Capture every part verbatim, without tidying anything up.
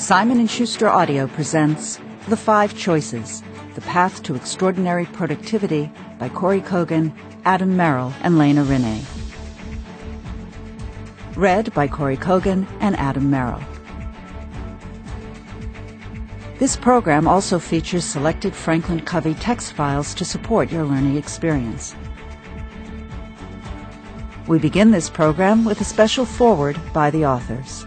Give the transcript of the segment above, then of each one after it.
Simon and Schuster Audio presents The Five Choices, The Path to Extraordinary Productivity by Corey Kogan, Adam Merrill, and Lena Rinne. Read by Corey Kogan and Adam Merrill. This program also features selected Franklin Covey text files to support your learning experience. We begin this program with a special foreword by the authors.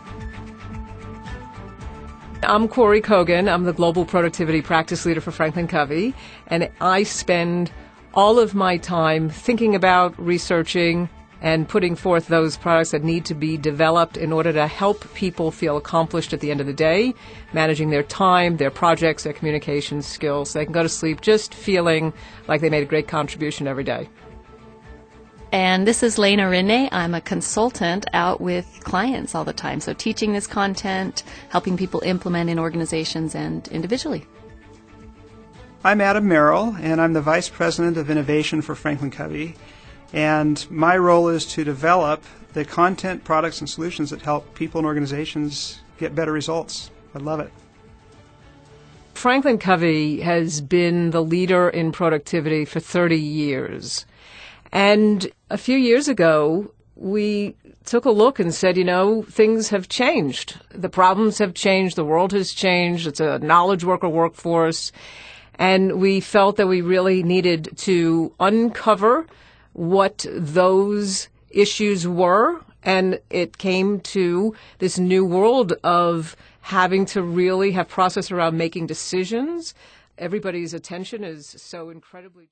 I'm Corey Kogan. I'm the Global Productivity Practice Leader for Franklin Covey, and I spend all of my time thinking about, researching, and putting forth those products that need to be developed in order to help people feel accomplished at the end of the day, managing their time, their projects, their communication skills, so they can go to sleep just feeling like they made a great contribution every day. And this is Lena Rinne. I'm a consultant out with clients all the time, so teaching this content, helping people implement in organizations and individually. I'm Adam Merrill, and I'm the Vice President of Innovation for Franklin Covey. And my role is to develop the content, products, and solutions that help people and organizations get better results. I love it. Franklin Covey has been the leader in productivity for thirty years. And a few years ago, we took a look and said, you know, things have changed. The problems have changed. The world has changed. It's a knowledge worker workforce. And we felt that we really needed to uncover what those issues were. And it came to this new world of having to really have process around making decisions. Everybody's attention is so incredibly